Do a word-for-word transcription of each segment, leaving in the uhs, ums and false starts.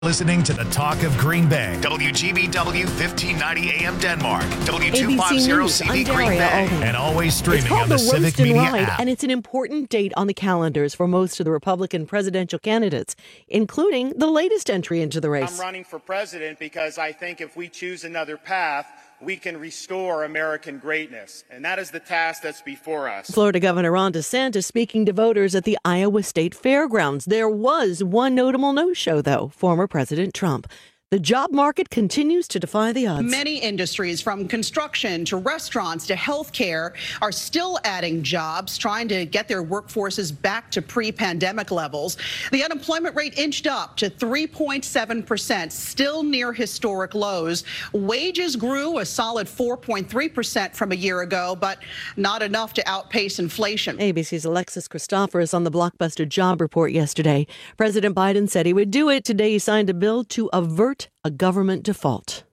Listening to the Talk of Green Bay, W G B W fifteen ninety A M Denmark, W two fifty C D Green Bay, and always streaming on the, the Civic Media Ride, app. And it's an important date on the calendars for most of the Republican presidential candidates, including the latest entry into the race. I'm running for president because I think if we choose another path, we can restore American greatness. And that is the task that's before us. Florida Governor Ron DeSantis speaking to voters at the Iowa State Fairgrounds. There was one notable no-show, though, former President Trump. The job market continues to defy the odds. Many industries, from construction to restaurants to healthcare, are still adding jobs, trying to get their workforces back to pre-pandemic levels. The unemployment rate inched up to three point seven percent, still near historic lows. Wages grew a solid four point three percent from a year ago, but not enough to outpace inflation. A B C's Alexis Christophorous on the blockbuster job report yesterday. President Biden said he would do it. Today he signed a bill to avert a government default.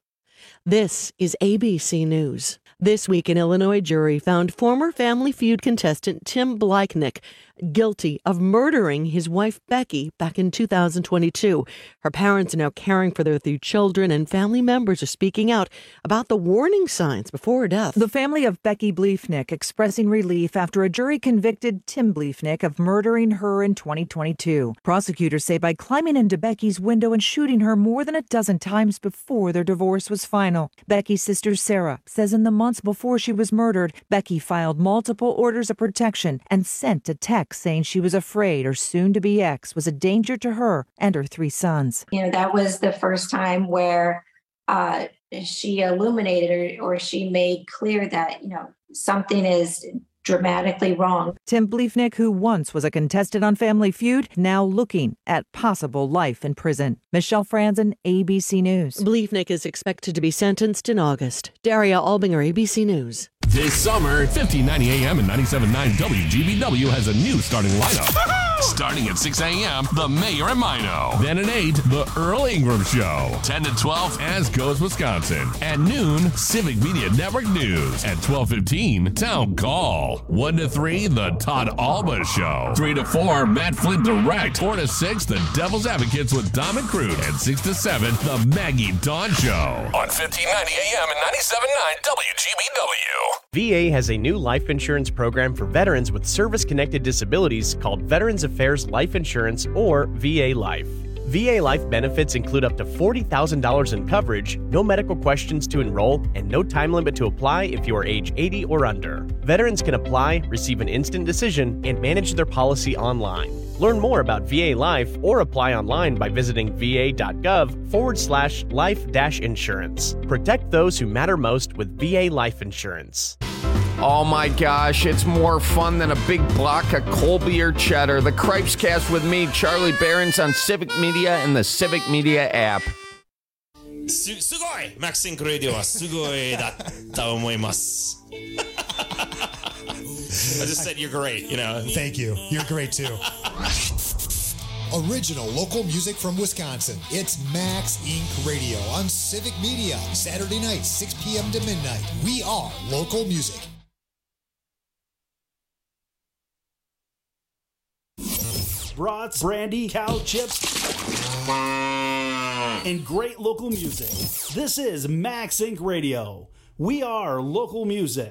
This is A B C News. This week, an Illinois jury found former Family Feud contestant Tim Bleifnick guilty of murdering his wife Becky back in two thousand twenty-two. Her parents are now caring for their three children, and family members are speaking out about the warning signs before her death. The family of Becky Bleifnick expressing relief after a jury convicted Tim Bleifnick of murdering her in twenty twenty-two. Prosecutors say by climbing into Becky's window and shooting her more than a dozen times before their divorce was final. Becky's sister Sarah says in the months before she was murdered, Becky filed multiple orders of protection and sent a text saying she was afraid her soon-to-be ex was a danger to her and her three sons. You know, that was the first time where uh, she illuminated or, or she made clear that, you know, something is dramatically wrong. Tim Bleifnick, who once was a contestant on Family Feud, now looking at possible life in prison. Michelle Franzen, A B C News. Bleifnick is expected to be sentenced in August. Daria Albinger, A B C News. This summer, fifteen ninety A M and ninety-seven point nine W G B W has a new starting lineup. Starting at six A M, The Mayor and Mino. Then at eight, The Earl Ingram Show. ten to twelve, As Goes Wisconsin. At noon, Civic Media Network News. At twelve fifteen, Town Call. one to three, The Todd Alba Show. three to four, Matt Flint Direct. four to six, The Devil's Advocates with Dom and Crude. And six to seven, The Maggie Dawn Show. On fifteen ninety A M and ninety-seven point nine W G B W. V A has a new life insurance program for veterans with service-connected disabilities called Veterans Affairs Life Insurance, or V A Life. V A Life benefits include up to forty thousand dollars in coverage, no medical questions to enroll, and no time limit to apply if you are age eighty or under. Veterans can apply, receive an instant decision, and manage their policy online. Learn more about V A Life or apply online by visiting va.gov forward slash life dash insurance. Protect those who matter most with V A Life Insurance. Oh my gosh, it's more fun than a big block of Colby or cheddar. The Cripes Cast with me, Charlie Behrens, on Civic Media and the Civic Media app. す, すごい MaxSync Radio はすごいだと思います I just said you're great, you know. Thank you. You're great too. Original local music from Wisconsin. It's Max Incorporated. Radio on Civic Media. Saturday night, six p.m. to midnight. We are local music. Brats, brandy, cow chips, and great local music. This is Max Incorporated. Radio. We are local music.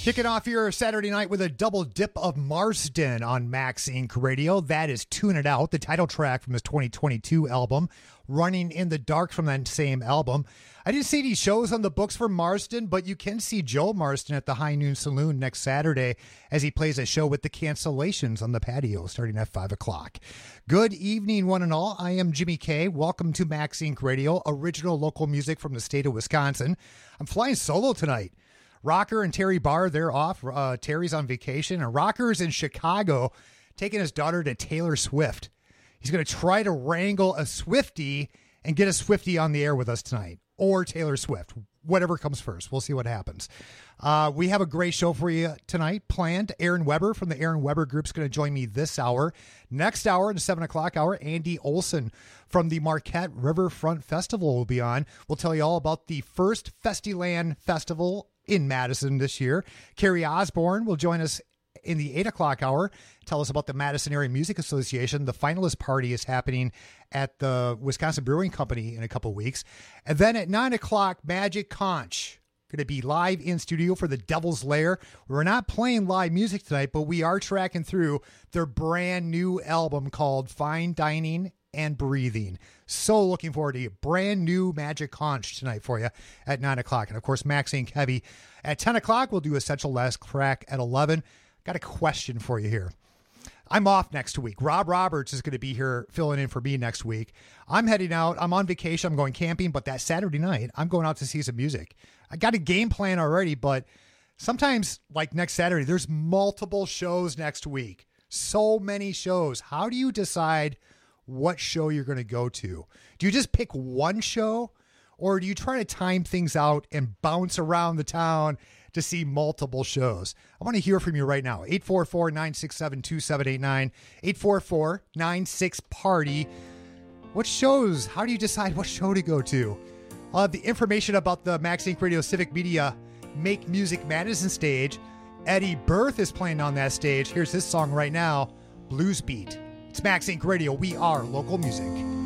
Kicking off your Saturday night with a double dip of Marsden on Max Incorporated. Radio. That is Tune It Out, the title track from his twenty twenty-two album, Running in the Dark from that same album. I didn't see any shows on the books for Marsden, but you can see Joe Marsden at the High Noon Saloon next Saturday as he plays a show with the Cancellations on the patio starting at five o'clock. Good evening, one and all. I am Jimmy K. Welcome to Max Incorporated Radio, original local music from the state of Wisconsin. I'm flying solo tonight. Rocker and Terry Barr, they're off. Uh, Terry's on vacation, and Rocker's in Chicago taking his daughter to Taylor Swift. He's going to try to wrangle a Swiftie and get a Swiftie on the air with us tonight, or Taylor Swift, whatever comes first. We'll see what happens. Uh, we have a great show for you tonight planned. Aaron Weber from the Aaron Weber Group is going to join me this hour. Next hour, the seven o'clock hour, Andy Olson from the Marquette Riverfront Festival will be on. We'll tell you all about the first Festiland Festival in Madison this year. Carrie Osborne will join us in the eight o'clock hour, tell us about the Madison Area Music Association. The finalist party is happening at the Wisconsin Brewing Company in a couple weeks. And then at nine o'clock, Magic Conch. Going to be live in studio for the Devil's Lair. We're not playing live music tonight, but we are tracking through their brand new album called Fine Dining and Breathing. So looking forward to a brand new Magic Conch tonight for you at nine o'clock. And of course, Max Inc Heavy at ten o'clock. We'll do Essential Last Crack at eleven. Got a question for you here. I'm off next week. Rob Roberts is going to be here filling in for me next week. I'm heading out. I'm on vacation. I'm going camping, but that Saturday night, I'm going out to see some music. I got a game plan already, but sometimes, like next Saturday, there's multiple shows next week. So many shows. How do you decide what show you're going to go to? Do you just pick one show, or do you try to time things out and bounce around the town to see multiple shows? I want to hear from you right now. eight four four, nine six seven, two seven eight nine, eight four four, nine six, party. What shows? How do you decide what show to go to? I'll have the information about the Max Incorporated Radio Civic Media Make Music Madison stage. Eddie Berth is playing on that stage. Here's his song right now, Blues Beat. It's Max Incorporated Radio. We are local music.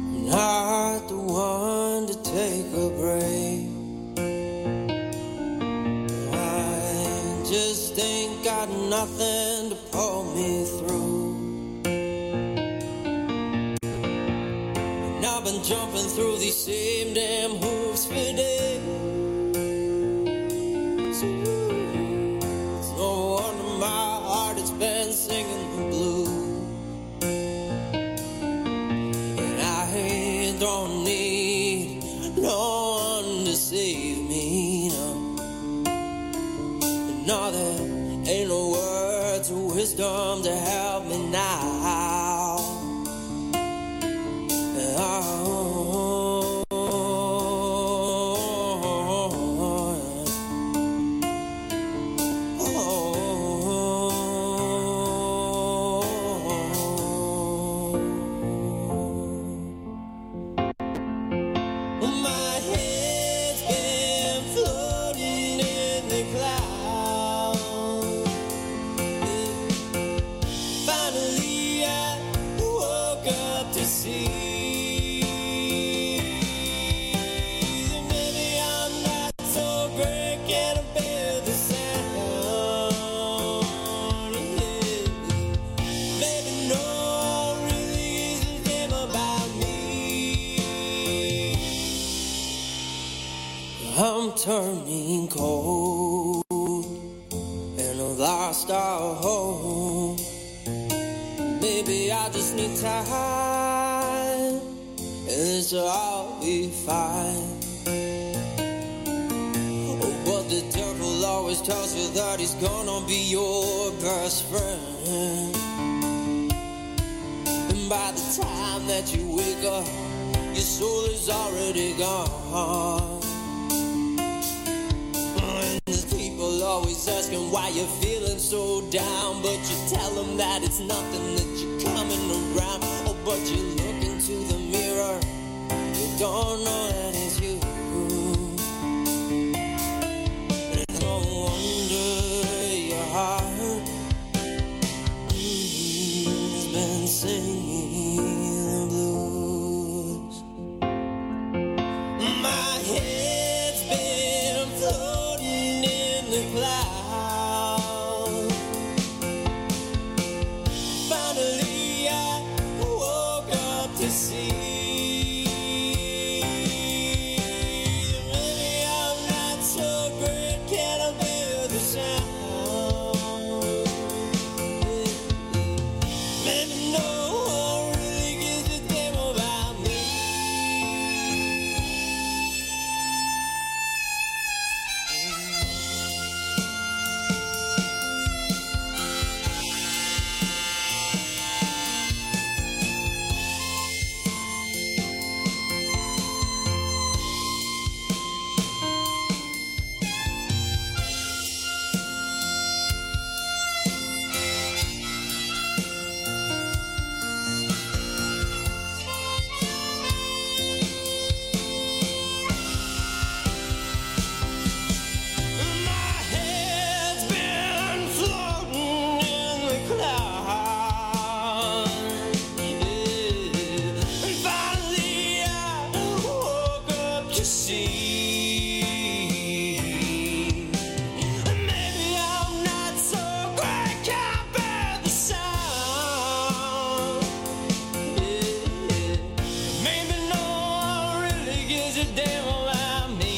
Not the one to take a break. I just ain't got nothing to pull me through. And I've been jumping through these same damn hoops for days. It's no wonder my heart has been singing the blues. Don't need no one to save me, no. No, there ain't no words of wisdom to help me now. Oh, turning cold, and I've lost our home. Maybe I just need time, and this'll all be fine. Oh, but the devil always tells you that he's gonna be your best friend. And by the time that you wake up, your soul is already gone. Always asking why you're feeling so down, but you tell them that it's nothing, that you're coming around. Oh, but you look into the mirror, you don't know that it's you. And no wonder your heart mm, has been singing the blues. My head's been floating in the clouds. to see. Maybe I'm not so great, can I bear the sound? Maybe no one really gives a damn about me. My head's been floating in the clouds, yeah. And finally I woke up to see. Maybe I'm not so great, can't bear the sound, yeah. Maybe no one really gives a damn about me.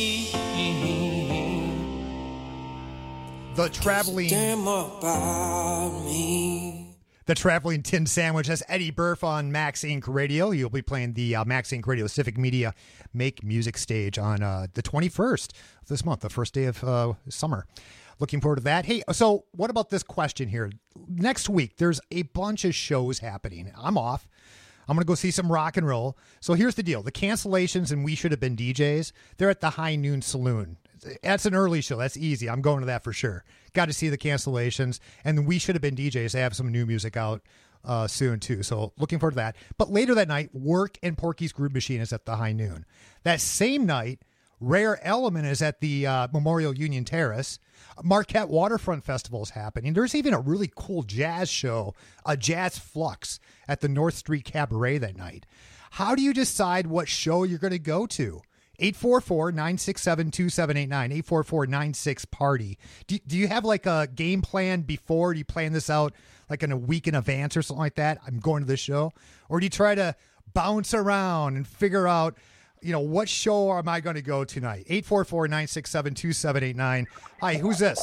The traveling, Damn about me. the traveling tin sandwich. That's Eddie Burf on Max Incorporated. Radio. You'll be playing the uh, Max Incorporated Radio Civic Media Make Music stage on uh, the twenty-first of this month, the first day of uh, summer. Looking forward to that. Hey, so what about this question here? Next week, there's a bunch of shows happening. I'm off. I'm going to go see some rock and roll. So here's the deal. The Cancellations and We Should Have Been D Js, they're at the High Noon Saloon. That's an early show. That's easy. I'm going to that for sure. Got to see the Cancellations. And We Should Have Been D Js. They have some new music out uh, soon, too. So looking forward to that. But later that night, Work and Porky's Groove Machine is at the High Noon. That same night, Rare Element is at the uh, Memorial Union Terrace. Marquette Waterfront Festival is happening. There's even a really cool jazz show, a Jazz Flux, at the North Street Cabaret that night. How do you decide what show you're going to go to? eight four four, nine six seven, two seven eight nine, eight four four, nine six, party. Do, do you have like a game plan before? Do you plan this out like in a week in advance or something like that? I'm going to this show. Or do you try to bounce around and figure out, you know, what show am I going to go tonight? eight four four, nine six seven, two seven eight nine. Hi, who's this?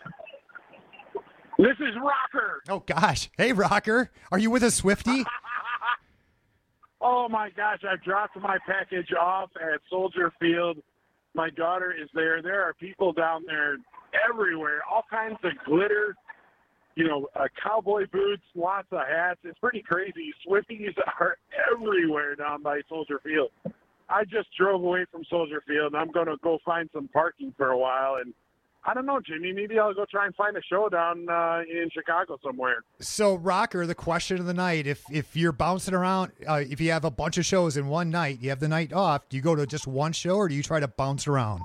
This is Rocker. Oh, gosh. Hey, Rocker. Are you with a Swiftie? Oh, my gosh. I dropped my package off at Soldier Field. My daughter is there. There are people down there everywhere, all kinds of glitter, you know, uh, cowboy boots, lots of hats. It's pretty crazy. Swifties are everywhere down by Soldier Field. I just drove away from Soldier Field, and I'm going to go find some parking for a while. And I don't know, Jimmy, maybe I'll go try and find a show down uh, in Chicago somewhere. So, Rocker, the question of the night, if if you're bouncing around, uh, if you have a bunch of shows in one night, you have the night off, do you go to just one show or do you try to bounce around?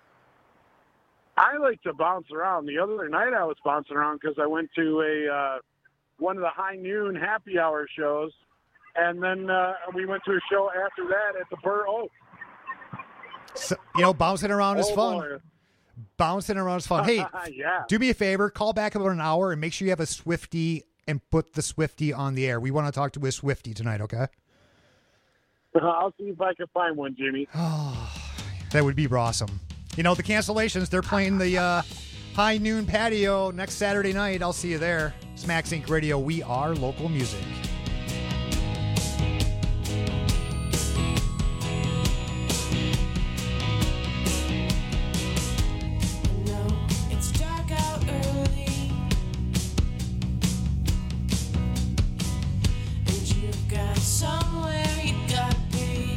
I like to bounce around. The other night I was bouncing around because I went to a uh, one of the High Noon happy hour shows, and then uh, we went to a show after that at the Burr Oak. So, you know, bouncing around is Oh, fun. boy. Bouncing around is fun. Hey, yeah. do me a favor, call back about an hour and make sure you have a Swiftie and put the Swiftie on the air. We want to talk to a Swiftie tonight, okay? I'll see if I can find one, Jimmy. That would be awesome. You know, the Cancellations, they're playing the uh, High Noon Patio next Saturday night. I'll see you there. It's Max Inc Radio. We are local music. It's dark out early, and you've got somewhere you gotta be.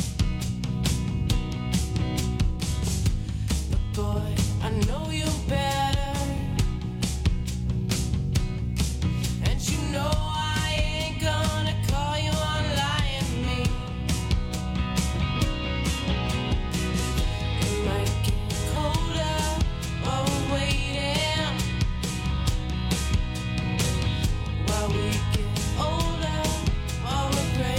But boy, I know you better, and you know I ain't gonna call you on lying to me. It might get colder while we're waiting, while we get older, while we're praying.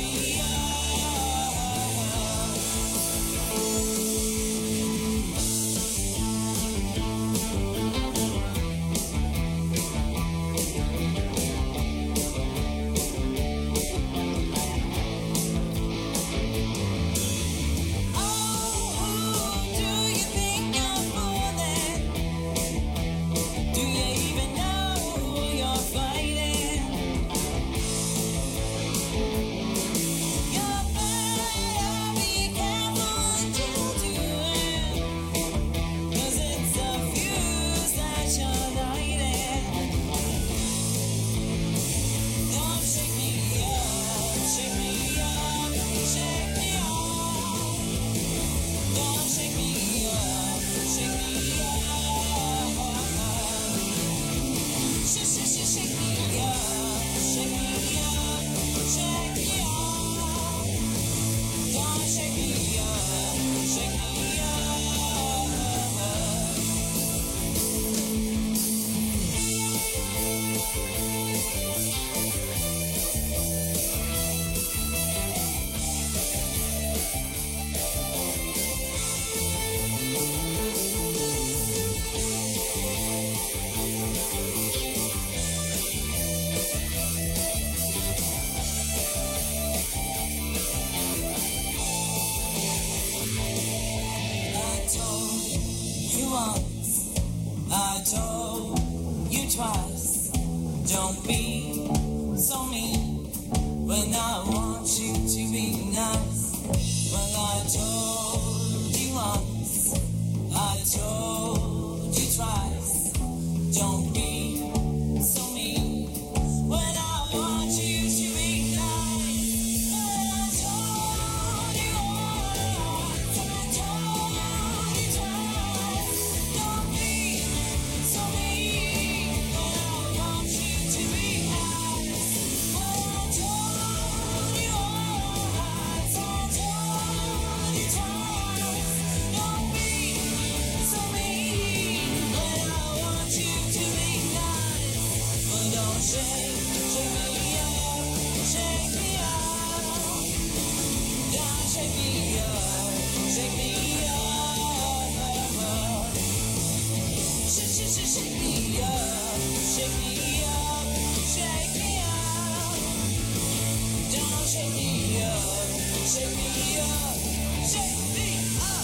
twice. Don't be so mean when I want you to be nice. Well, I told you once, I told you twice. Don't be so mean when I want you to be nice. Well, I told you once, I told you twice. Don't be so mean when I want you to be nice. Well, I told you once, I told you twice. Don't be so mean when I want you to be nice. But don't shake, shake me up, shake me up. Don't shake me up, shake me up. Shake, shake, shake, shake me up, shake me up, shake me up. Don't shake me up, shake me up, shake me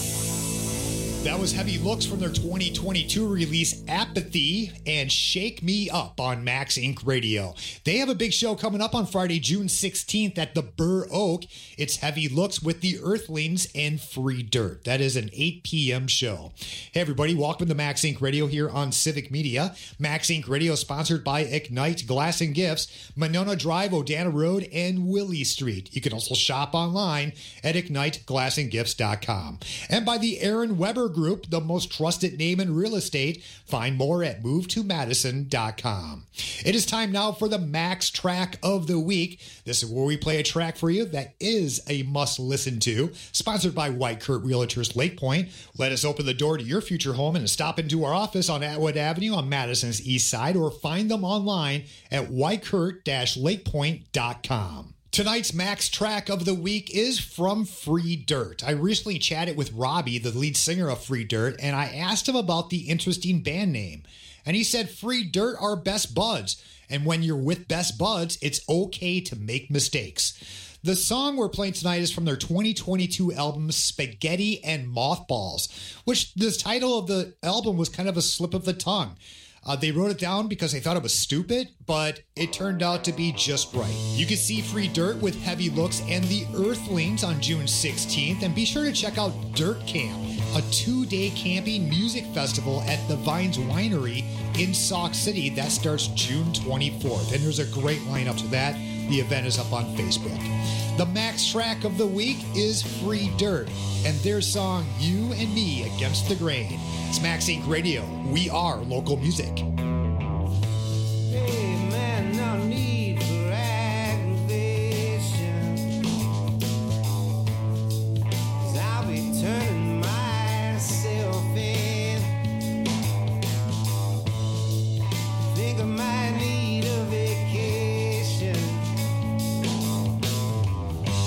up. That was Heavy Looks from their twenty twenty-two release Apathy and Shake Me Up on Max Inc Radio. They have a big show coming up on Friday, June sixteenth at the Burr Oak. It's Heavy Looks with the Earthlings and Free Dirt. That is an eight p.m. show. Hey everybody, welcome to Max Inc Radio here on Civic Media. Max Inc Radio is sponsored by Ignite Glass and Gifts, Monona Drive, Odana Road, and Willie Street. You can also shop online at ignite glass and gifts dot com. And by the Aaron Weber Group, the most trusted name in real estate. Find more at move to madison dot com. It is time now for the Max Track of the Week. This is where we play a track for you that is a must listen to. Sponsored by White Kurt Realtors Lake Point. Let us open the door to your future home and stop into our office on Atwood Avenue on Madison's east side, or find them online at white kurt dash lake point dot com. Tonight's Max Track of the Week is from Free Dirt. I recently chatted with Robbie, the lead singer of Free Dirt, and I asked him about the interesting band name. And he said Free Dirt are best buds, and when you're with best buds, it's okay to make mistakes. The song we're playing tonight is from their twenty twenty-two album Spaghetti and Mothballs, which the title of the album was kind of a slip of the tongue. Uh, they wrote it down because they thought it was stupid, but it turned out to be just right. You can see Free Dirt with Heavy Looks and the Earthlings on June sixteenth, and be sure to check out Dirt Camp, a two-day camping music festival at the Vines Winery in Sauk City. That starts June twenty-fourth, and there's a great lineup to that. The event is up on Facebook. The Max Track of the Week is Free Dirt and their song You and Me Against the Grain. It's Max Inc Radio. We are local music. Hey man, no need for aggravation, 'cause I'll be turning myself in. Think I might need a vacation.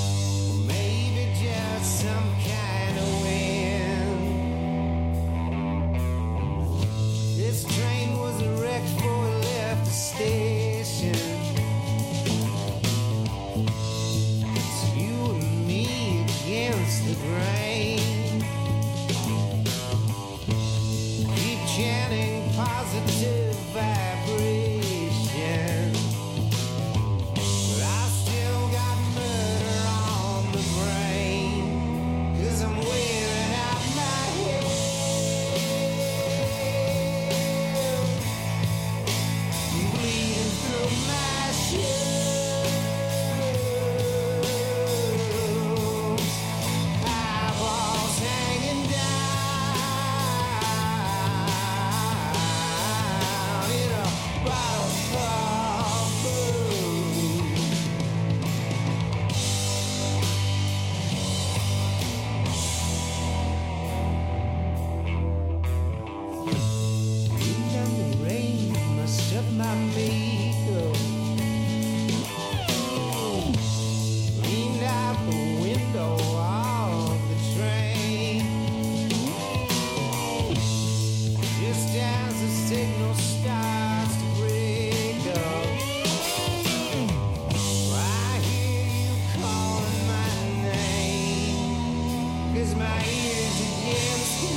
squeeze my ears against the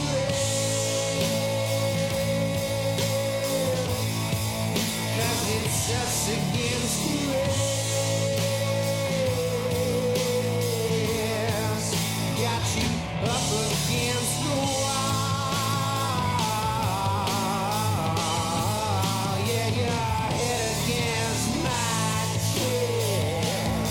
rail. 'Cause it's us against the rails. Got you up against the wall. Yeah, your head against my chest.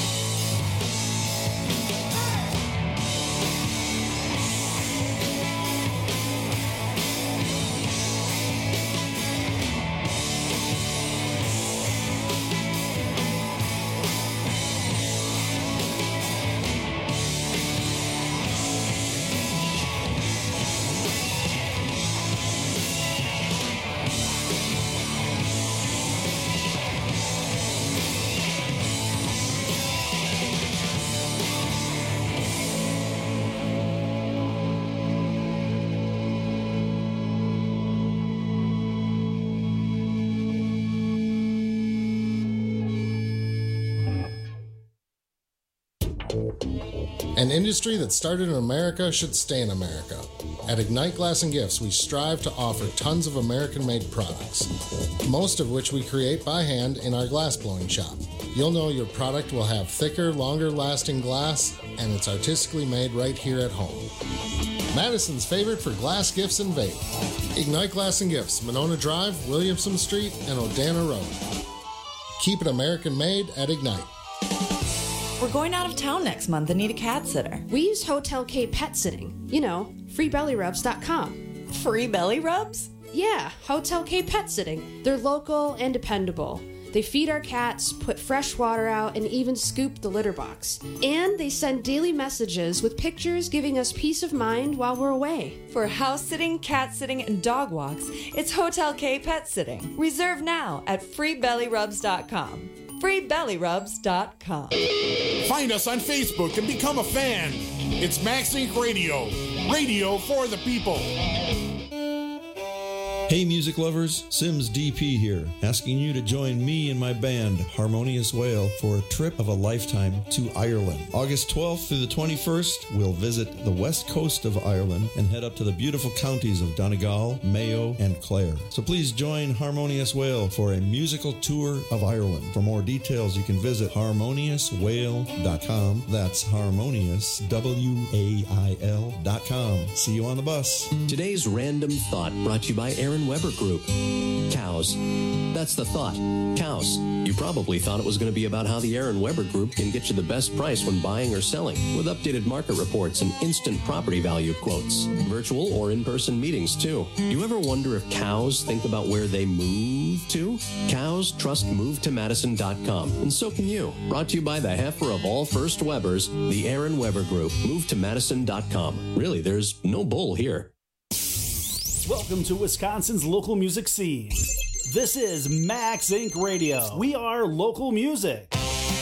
An industry that started in America should stay in America. At Ignite Glass and Gifts, we strive to offer tons of American-made products, most of which we create by hand in our glass blowing shop. You'll know your product will have thicker, longer-lasting glass, and it's artistically made right here at home. Madison's favorite for glass gifts and vape. Ignite Glass and Gifts, Monona Drive, Williamson Street, and Odana Road. Keep it American-made at Ignite. We're going out of town next month and need a cat sitter. We use Hotel K Pet Sitting. You know, free belly rubs dot com. Free belly rubs? Yeah, Hotel K Pet Sitting. They're local and dependable. They feed our cats, put fresh water out, and even scoop the litter box. And they send daily messages with pictures giving us peace of mind while we're away. For house sitting, cat sitting, and dog walks, it's Hotel K Pet Sitting. Reserve now at free belly rubs dot com. free belly rubs dot com. Find us on Facebook and become a fan. It's Max Inc Radio. Radio for the people. Hey music lovers, Sims D P here, asking you to join me and my band, Harmonious Whale, for a trip of a lifetime to Ireland. August twelfth through the twenty-first, we'll visit the west coast of Ireland and head up to the beautiful counties of Donegal, Mayo, and Clare. So please join Harmonious Whale for a musical tour of Ireland. For more details, you can visit harmonious whale dot com. That's harmonious, W A I L dot com. See you on the bus. Today's Random Thought brought to you by Aaron Weber Group. Cows. That's the thought. Cows. You probably thought it was going to be about how the Aaron Weber Group can get you the best price when buying or selling, with updated market reports and instant property value quotes. Virtual or in-person meetings, too. Do you ever wonder if cows think about where they move to? Cows trust move to madison dot com, and so can you. Brought to you by the heifer of all First Webers, the Aaron Weber Group. move to madison dot com. Really, there's no bull here. Welcome to Wisconsin's local music scene. This is Max Incorporated. Radio. We are local music.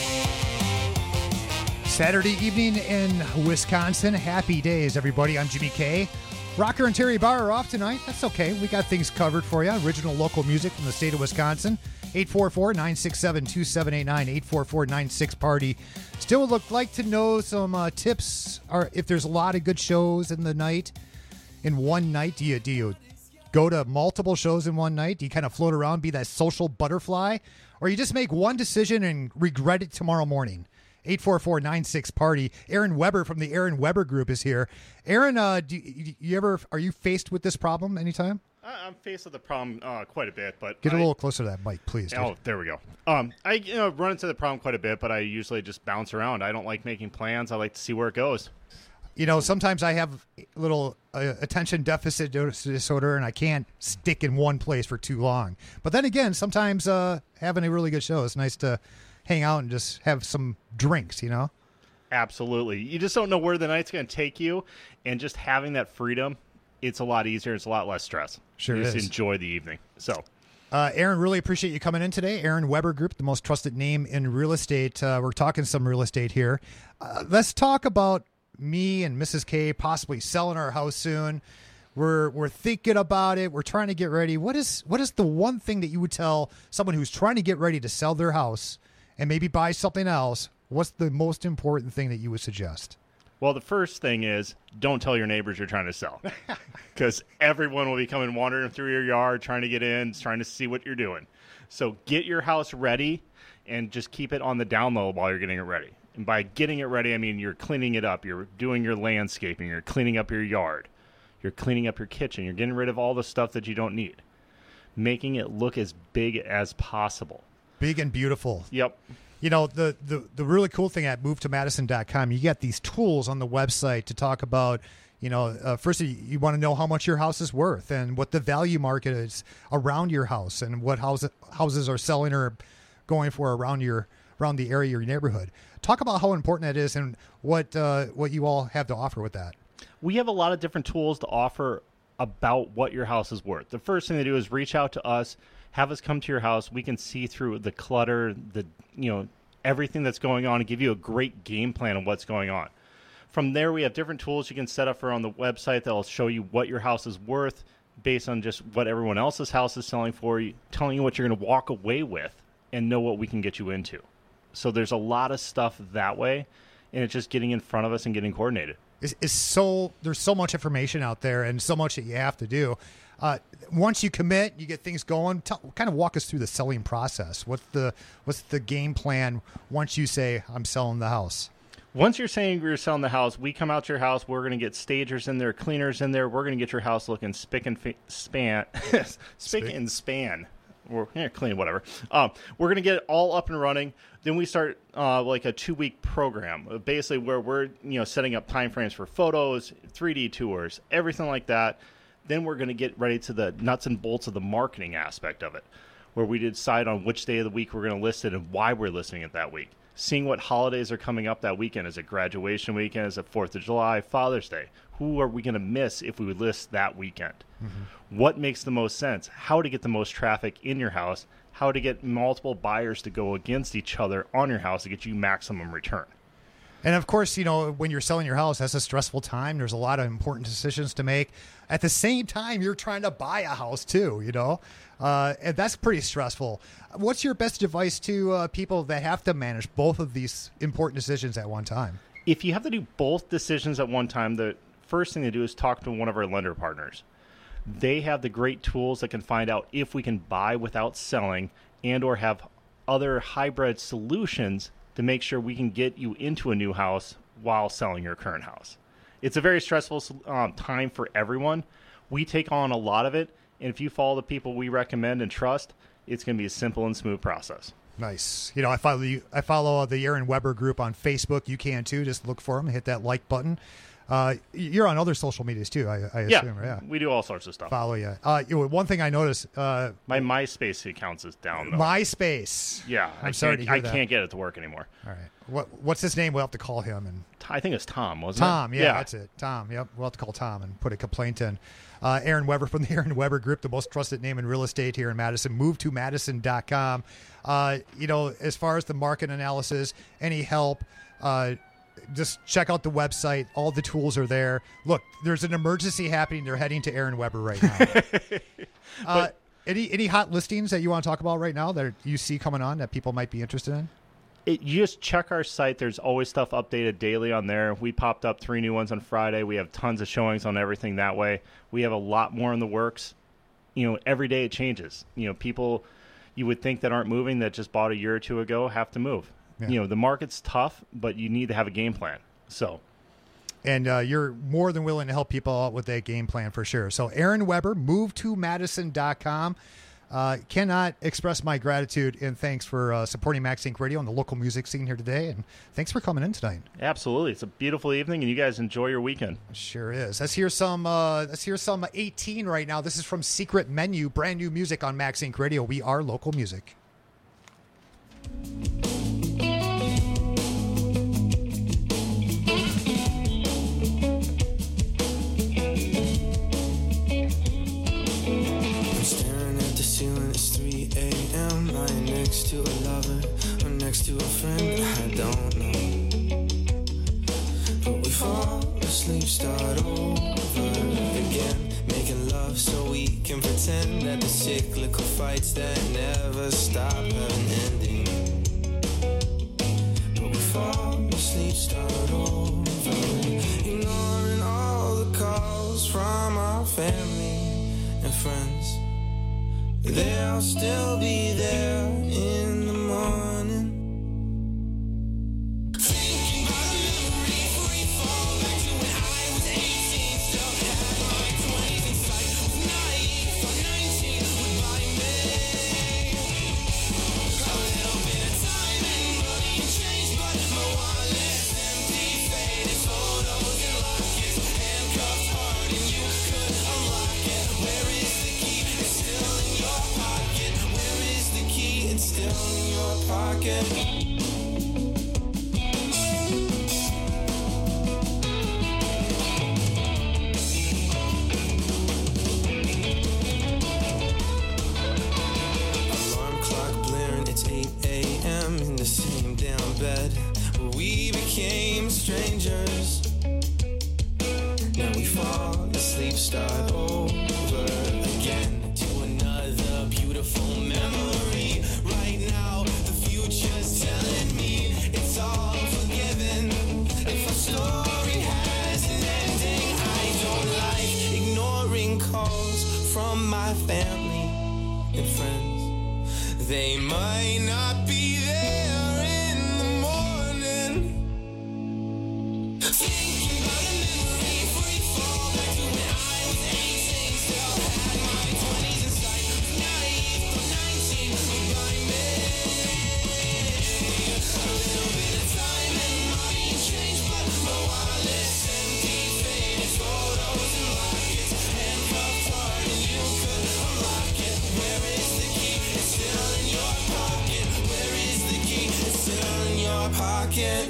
Saturday evening in Wisconsin. Happy days, everybody. I'm Jimmy K. Rocker and Terry Barr are off tonight. That's okay. We got things covered for you. Original local music from the state of Wisconsin. eight four four, nine six seven, two seven eight nine, eight four four, nine six party. Still would look like to know some uh, tips, or if there's a lot of good shows in the night. In one night, do you do you go to multiple shows in one night? Do you kind of float around, be that social butterfly? Or you just make one decision and regret it tomorrow morning? eight four four, nine six party. Aaron Weber from the Aaron Weber Group is here. Aaron, uh, do you, you ever are you faced with this problem anytime? I'm faced with the problem uh, quite a bit, but Get a I, little closer to that mic, please. Oh, there we go. Um, I you know, run into the problem quite a bit, but I usually just bounce around. I don't like making plans. I like to see where it goes. You know, sometimes I have a little uh, attention deficit disorder, and I can't stick in one place for too long. But then again, sometimes uh, having a really good show is nice to hang out and just have some drinks, you know? Absolutely. You just don't know where the night's going to take you, and just having that freedom, it's a lot easier. It's a lot less stress. Sure you just is. enjoy the evening. So, uh, Aaron, really appreciate you coming in today. Aaron Weber Group, the most trusted name in real estate. Uh, we're talking some real estate here. Uh, let's talk about me and Missus K possibly selling our house soon. We're we're thinking about it. We're trying to get ready. What is what is the one thing that you would tell someone who's trying to get ready to sell their house and maybe buy something else? What's the most important thing that you would suggest? Well, the first thing is don't tell your neighbors you're trying to sell, because everyone will be coming wandering through your yard trying to get in, trying to see what you're doing. So get your house ready and just keep it on the down low while you're getting it ready. And by getting it ready, I mean you're cleaning it up, you're doing your landscaping, you're cleaning up your yard, you're cleaning up your kitchen, you're getting rid of all the stuff that you don't need, making it look as big as possible. Big and beautiful. Yep. You know, the, the, the really cool thing at move to madison dot com, you get these tools on the website to talk about, you know, uh, first you, you want to know how much your house is worth and what the value market is around your house and what house, houses are selling or going for around your around the area, your neighborhood. Talk about how important that is and what uh, what you all have to offer with that. We have a lot of different tools to offer about what your house is worth. The first thing to do is reach out to us, have us come to your house. We can see through the clutter, the you know, everything that's going on, and give you a great game plan of what's going on. From there, we have different tools you can set up for on the website that will show you what your house is worth based on just what everyone else's house is selling for you, telling you what you're going to walk away with and know what we can get you into. So there's a lot of stuff that way, and it's just getting in front of us and getting coordinated. It's, it's so there's so much information out there and so much that you have to do. Uh, once you commit, you get things going. Tell, kind of walk us through the selling process. What's the what's the game plan once you say I'm selling the house? Once you're saying you're selling the house, we come out to your house. We're going to get stagers in there, cleaners in there. We're going to get your house looking spick and fa- span, spick, spick and span. Or yeah, clean, whatever. Um, we're going to get it all up and running. Then we start uh, like a two-week program, basically where we're you know setting up time frames for photos, three D tours, everything like that. Then we're going to get ready to the nuts and bolts of the marketing aspect of it, where we decide on which day of the week we're going to list it and why we're listing it that week. Seeing what holidays are coming up that weekend. Is it graduation weekend? Is it fourth of July, Father's Day? Who are we going to miss if we would list that weekend? Mm-hmm. What makes the most sense? How to get the most traffic in your house? How to get multiple buyers to go against each other on your house to get you maximum return? And of course, you know, when you're selling your house, that's a stressful time. There's a lot of important decisions to make. At the same time, you're trying to buy a house too, you know, uh, and that's pretty stressful. What's your best advice to uh, people that have to manage both of these important decisions at one time? If you have to do both decisions at one time, the first thing to do is talk to one of our lender partners. They have the great tools that can find out if we can buy without selling and or have other hybrid solutions to make sure we can get you into a new house while selling your current house. It's a very stressful um, time for everyone. We take on a lot of it, and if you follow the people we recommend and trust, it's going to be a simple and smooth process. Nice. You know, I follow you. I follow the Aaron Weber group on Facebook. You can too. Just look for them, hit that like button. Uh, you're on other social medias too, I, I assume. Yeah, yeah, we do all sorts of stuff. Follow you. Uh, you know, one thing I noticed. Uh, My MySpace account is down, though. MySpace. Yeah, I'm I sorry can't, to hear I that. can't get it to work anymore. All right. What What's his name? We'll have to call him. And I think it's Tom, wasn't Tom, it? yeah, Tom, yeah, that's it. Tom, yep. We'll have to call Tom and put a complaint in. Uh, Aaron Weber from the Aaron Weber Group, the most trusted name in real estate here in Madison. move to madison dot com. Uh, you know, as far as the market analysis, any help, uh, just check out the website. All the tools are there. Look, there's an emergency happening. They're heading to Aaron Weber right now. uh, any any hot listings that you want to talk about right now that you see coming on that people might be interested in? It, you just check our site. There's always stuff updated daily on there. We popped up three new ones on Friday. We have tons of showings on everything that way. We have a lot more in the works. You know, every day it changes. You know, people you would think that aren't moving that just bought a year or two ago have to move. Yeah. You know, the market's tough, but you need to have a game plan. So, and uh, you're more than willing to help people out with that game plan for sure. So, Aaron Weber, move to madison dot com. Uh, cannot express my gratitude and thanks for uh, supporting Max Inc Radio and the local music scene here today. And thanks for coming in tonight. Absolutely, it's a beautiful evening, and you guys enjoy your weekend. It sure is. Let's hear some. Uh, let's hear some eighteen right now. This is from Secret Menu, brand new music on Max Inc Radio. We are local music. Next to a lover or next to a friend, I don't know. But we fall asleep, start over again, making love so we can pretend that the cyclical fights that never stop have an ending. But we fall asleep, start over again. family and friends. They'll still be there in the morning. Thinking about a memory, free fall back to when I was eighteen. Still had my twenties in sight. Was naive, thought nineteen would buy me a little bit of time and money and change, but my wallet's empty, faded photos and lockets, handcuffed heart, and you could unlock it. Where is the key? It's still in your pocket. Where is the key? It's still in your pocket. Alarm clock blaring, it's eight a.m. in the same damn bed where we became strangers. Now we fall asleep, start over again to another beautiful memory. Right now, the future's telling me it's all forgiven. If a story has an ending, I don't like ignoring calls from my family and friends. They might not be there in the morning. Thinking about a memory, free fall back to when I was eighteen. Still had my twenties in sight. Was naive, thought nineteen would buy me a little bit of time and money and change, but my wallet's empty, faded photos and lockets, handcuffed heart, and you could unlock it. Where is the key? It's still in your pocket. Where is the key? It's still in your pocket.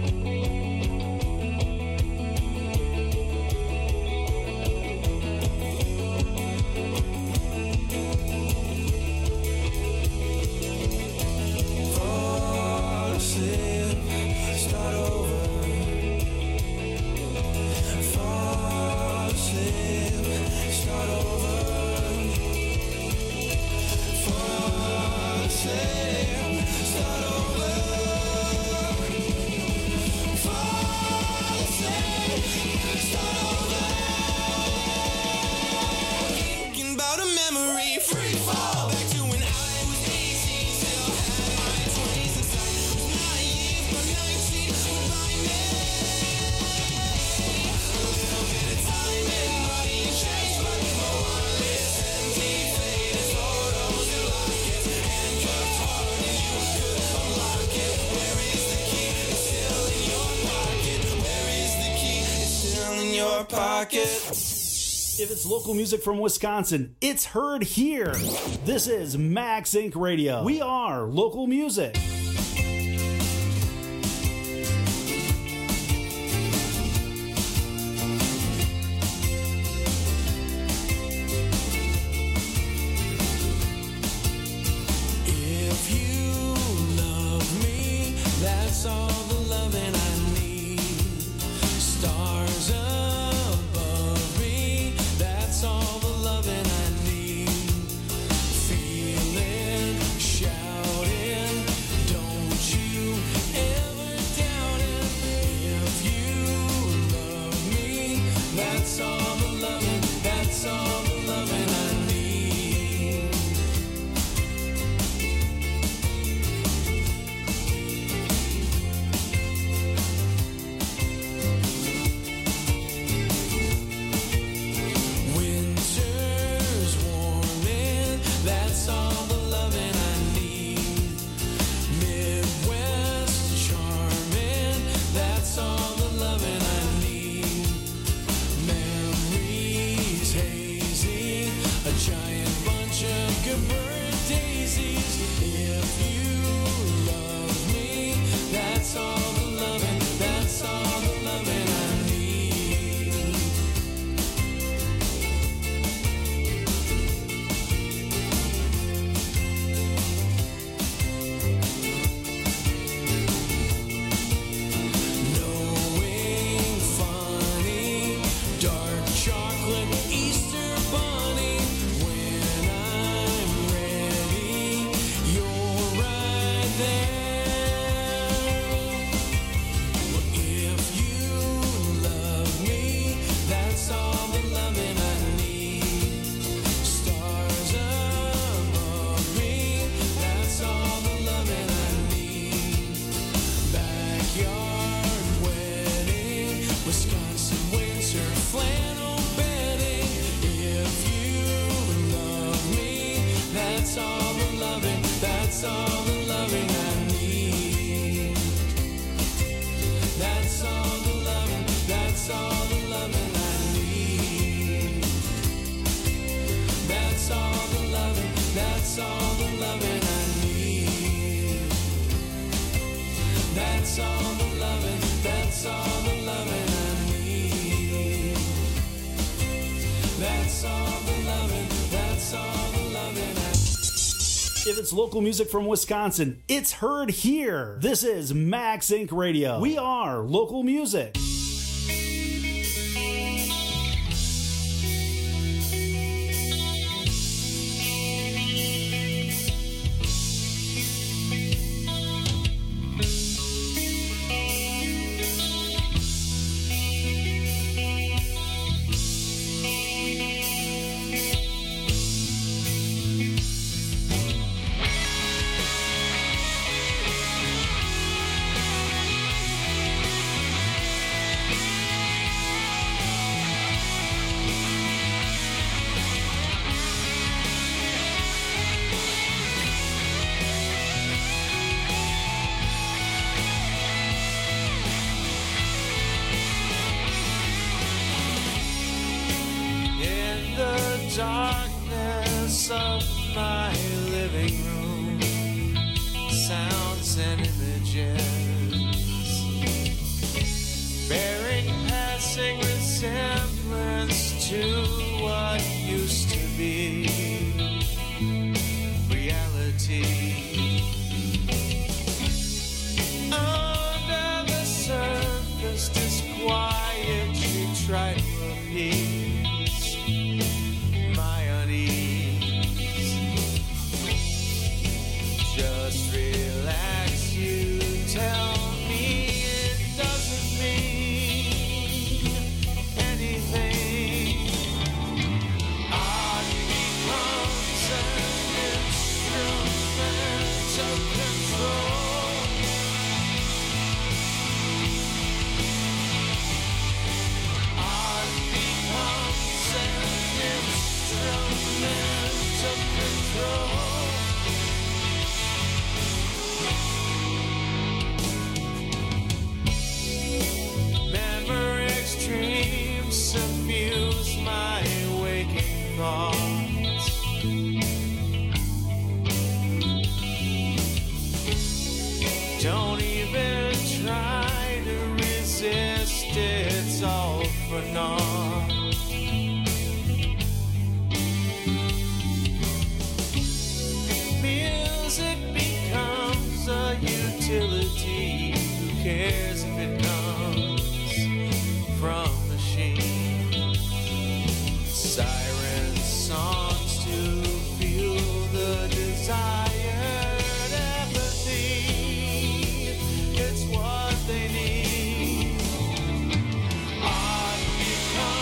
Fall asleep, start over. Fall asleep, start over. Fall asleep, start over. Fall asleep, start over. Thinking about a memory, free fall back to when I was eighteen. Still had my twenties in sight. Was naive, but nineteen would buy me a little bit of time and money and change, but my wallet's empty, faded photos and lockets, handcuffed heart, and you could unlock it. Where is the key? It's still in your pocket. Where is the key? It's still in your pocket. If it's local music from Wisconsin, it's heard here. This is Max Inc Radio. We are local music. If you love me, that's all the loving I need. Stars above me, that's all the loving I need. Feeling, shouting, don't you ever doubt it. If you love me, that's all the loving, that's all the loving I need. Winter's warming, that's all the loving I need. Midwest charming, that's all the loving I need. Memories hazy, a giant bunch of good daisies. If you love me, that's all the loving, that's all the loving I need. Knowing funny, dark chocolate Easter bunny. When I'm ready, you're right there. If you love me, that's all the loving I need. That's all the loving I need. That's all the loving, that's all the loving I need. That's all the loving, that's all the loving I need. That's all the loving, that's all the loving I need. That's all the loving, that's all the loving I need. If it's local music from Wisconsin, it's heard here. This is Max Incorporated. Radio. We are local music. Darkness of my living room, sounds and images bearing passing resemblance to what used to be reality. Under the surface, disquiet you try to appease. Just relax, you tell me it doesn't mean anything. Art becomes an instrument of control. Art becomes an instrument of control. Dreams suffuse my waking thoughts. Don't even try to resist, it's all for naught. Music becomes a utility. Who cares if it comes from machine? Siren songs to feel the desired apathy. It's what they need. Art becomes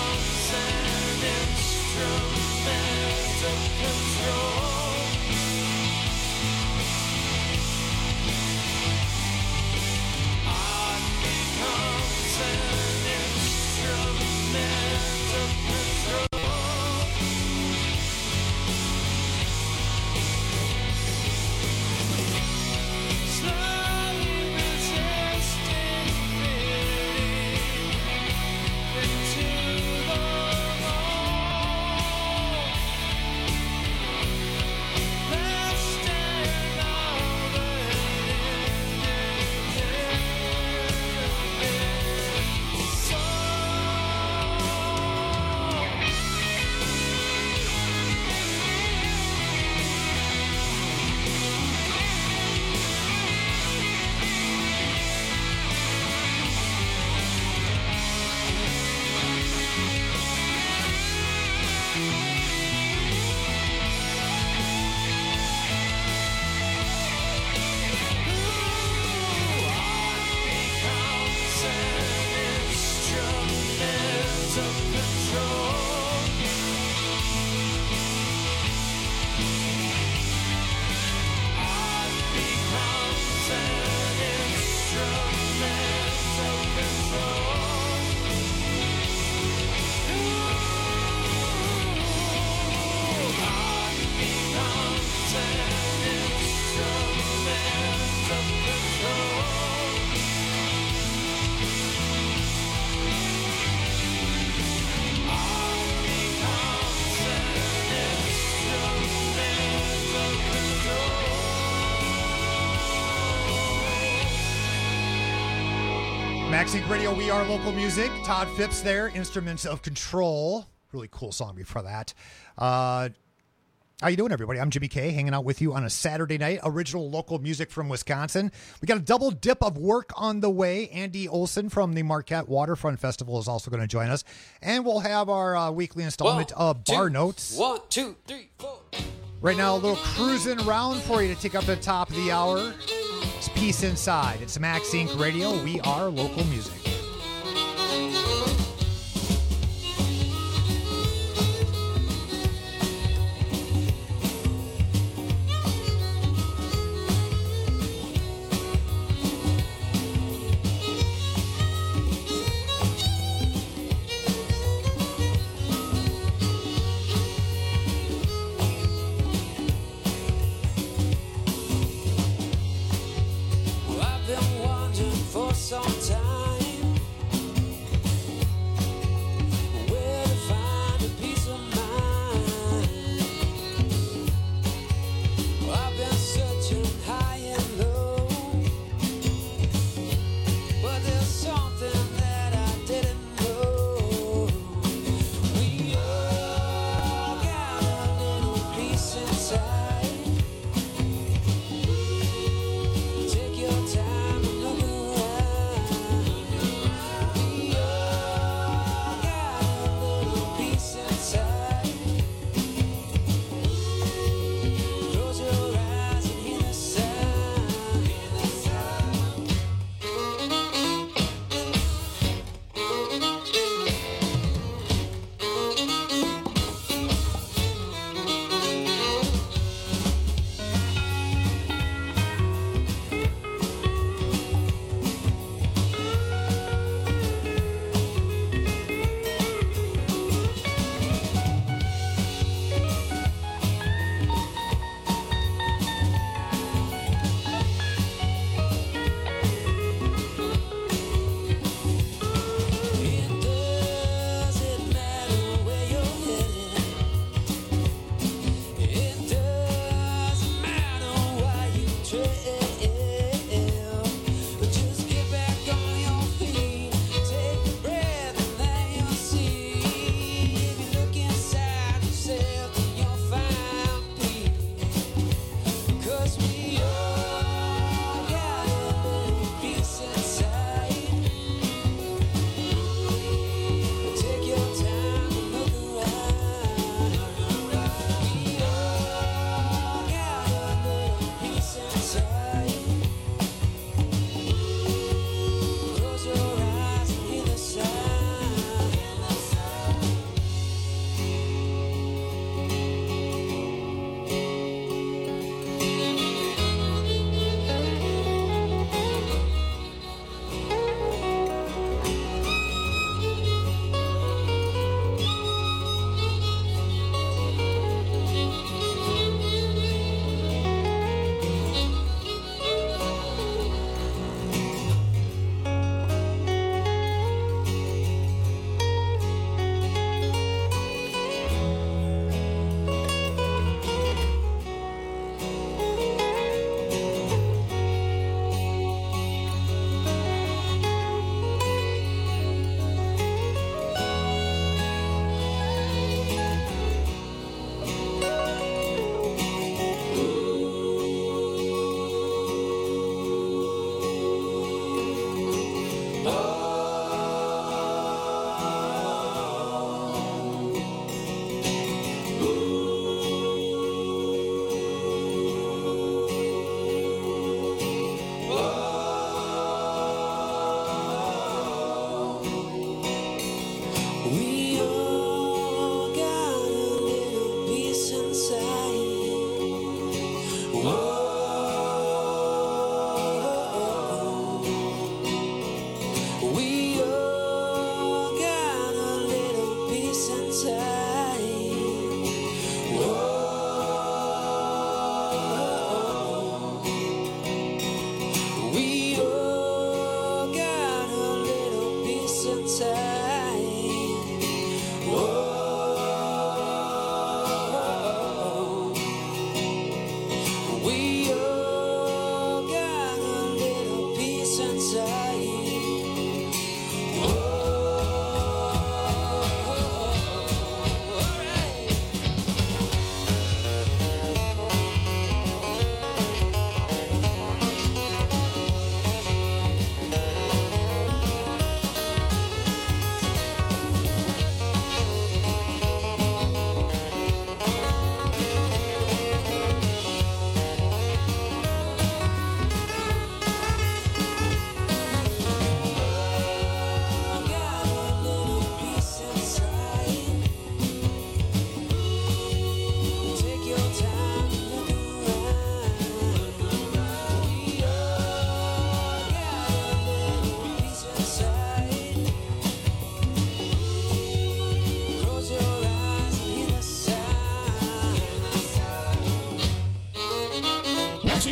Max Inc Radio, we are local music. Todd Phipps there, Instruments of Control. Really cool song before that. Uh, how you doing, everybody? I'm Jimmy K, hanging out with you on a Saturday night. Original local music from Wisconsin. We got a double dip of work on the way. Andy Olson from the Marquette Waterfront Festival is also going to join us. And we'll have our uh, weekly installment one, of Bar two, Notes. One, two, three, four. Right now, a little cruising around for you to take up the top of the hour. It's Peace Inside. It's Max Inc Radio. We are local music.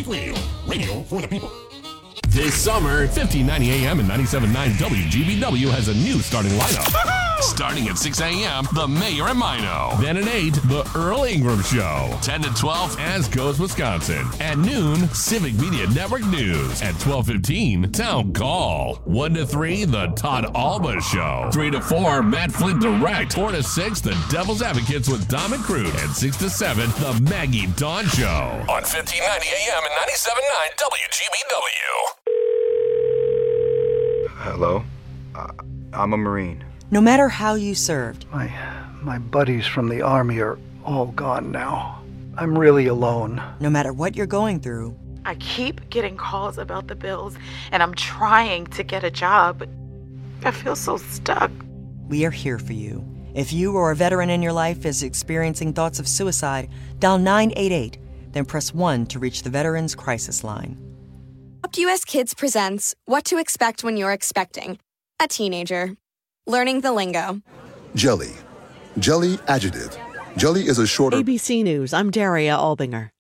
Radio. Radio for the people. This summer, fifteen ninety A M and ninety-seven point nine W G B W has a new starting lineup. Starting at six A M, The Mayor and Mino. Then at eight, The Earl Ingram Show. ten to twelve, As Goes Wisconsin. At noon, Civic Media Network News. At twelve fifteen, Town Call. one to three, The Todd Alba Show. three to four, Matt Flint Direct. four to six, The Devil's Advocates with Dom and Crude. And six to seven, The Maggie Dawn Show. On fifteen ninety A M and ninety-seven point nine W G B W. Hello? Uh, I'm a Marine. No matter how you served, My my buddies from the Army are all gone now. I'm really alone. no matter what you're going through, I keep getting calls about the bills, and I'm trying to get a job, but I feel so stuck. we are here for you. If you or a veteran in your life is experiencing thoughts of suicide, dial nine eight eight, then press one to reach the Veterans Crisis Line. Adopt U S Kids presents What to Expect When You're Expecting a Teenager. Learning the lingo. Jelly. Jelly adjective. Jelly is a shorter. A B C News, I'm Daria Albinger.